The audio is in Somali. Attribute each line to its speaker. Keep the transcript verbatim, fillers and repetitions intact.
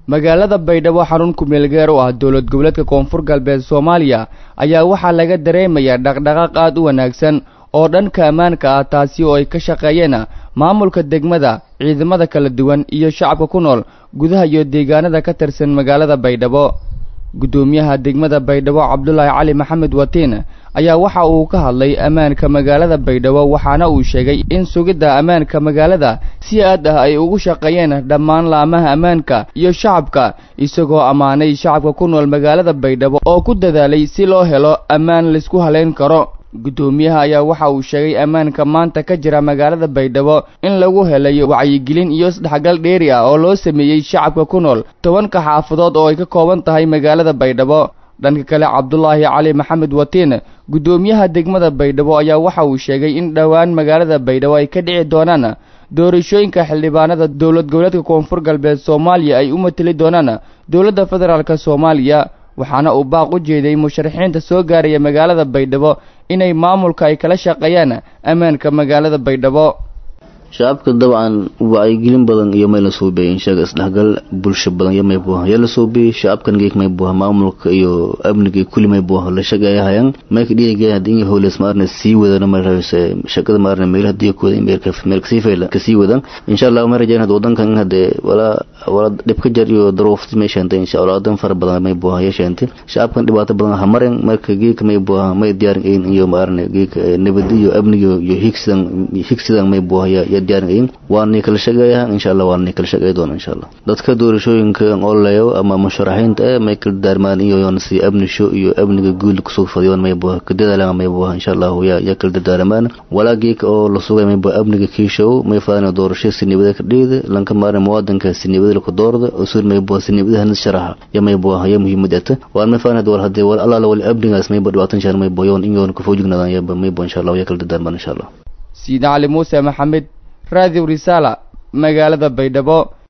Speaker 1: magaalada Baydhabo xarun ku meel gaar u ah dawlad goboleedka Koonfur Galbeed Soomaaliya ayaa waxaa laga dareemayaa dhaqdhaqaaq aad u wanaagsan oo dhanka ammaanka ah taasi oo ay ka shaqeeyeen maamulka degmada ciidamada kala duwan iyo shacabka ku nool gudaha iyo deegaanada ka tirsan magaalada Baydhabo gudoomiyaha degmada Baydhabo Cabdullaahi Cali Maxamed Watiin ayaa waxa uu ka hadlay ammaanka magaalada Baydhabo waxaana uu sheegay in sugidda ammaanka magaalada si aad ah ay ugu shaqeeyeen dhammaan laamaha ammaanka iyo shacabka isagoo amaanay shacabka ku nool magaalada Baydhabo oo ku dadaalay si loo helo ammaan la isku haleyn karo gudoomiyaha ayaa waxa uu sheegay ammaanka maanta ka jira magaalada Baydhabo in lagu helay wacyigelin iyo isdhexgal dheeri ah oo loo sameeyay shacabka ku nool tobanka xaafadood oo ay ka kooban tahay magaalada Baydhabo dhanka kale Cabdullaahi Cali Maxamed Watiin gudoomiyaha degmada Baydhabo ayaa waxa uu sheegay in dhawaan magaalada Baydhabo ay ka dhici doonaan doorashooyinka xildhibaanada dawlad goboleedka Koonfur Galbeed Soomaaliya ay u matali doonaan dawladda federaalka Soomaaliya waxaana uu baaq u jeeday musharaxiinta soo gaaraya magaalada Baydhabo inay maamulka ay kala shaqeeyaan ammaanka magaalada Baydhabo
Speaker 2: shacabka dabcan wacyigelin badan iyo meel soo beeyay inshaga isdhexgal bulsho badan iyo may buu yala soo beeyay shacabkan geek may buu maamulka iyo amniga kulli may buu la shaqeeyaan may ka dhigay hadii howlees maarna sii wadana ma raayse shaqada maarna meel hadii ku wada meel ka meel ka sii fayla ka sii wadan insha Allah ma rajayna wadankan hada wala wala dib ka jar iyo daruufti meeshan insha Allah dan far badan may buu yeeshantay shacabkan dhibaato badan ha marin marka geek may buu may diyaar in iyo maarna geek nabadiyo amniga iyo higsidan higsidan may buu diyaarinayn waana kala shaqeeyaan insha Allah waana kala shaqeey doona insha Allah dadka doorashooyinka oo leeyo ama musharaxiinta ay may kala daarmaan iyo yoon si amnisho iyo amniga guul ku soo fadiyaan may buu ka dadaalaan may buu insha Allah ya ya kala daarmaan walaagii oo la sugay may buu amniga kiishow may faana doorasho sinibada ka dhigay lanka maarin muwaadinka sinibada ku doorada oo soo may buu sinibada han sharaxa ya may buu ya muhiimadata waan may faana door hadii wal Allah wal abdigaas may buu dhawaatan shan may buu yoon in yoon ku foojignaadaan ya may buu insha Allah ya kala daarmaan insha Allah
Speaker 1: Sida Ali Musa Maxamed Radio Risala magaalada Baydhabo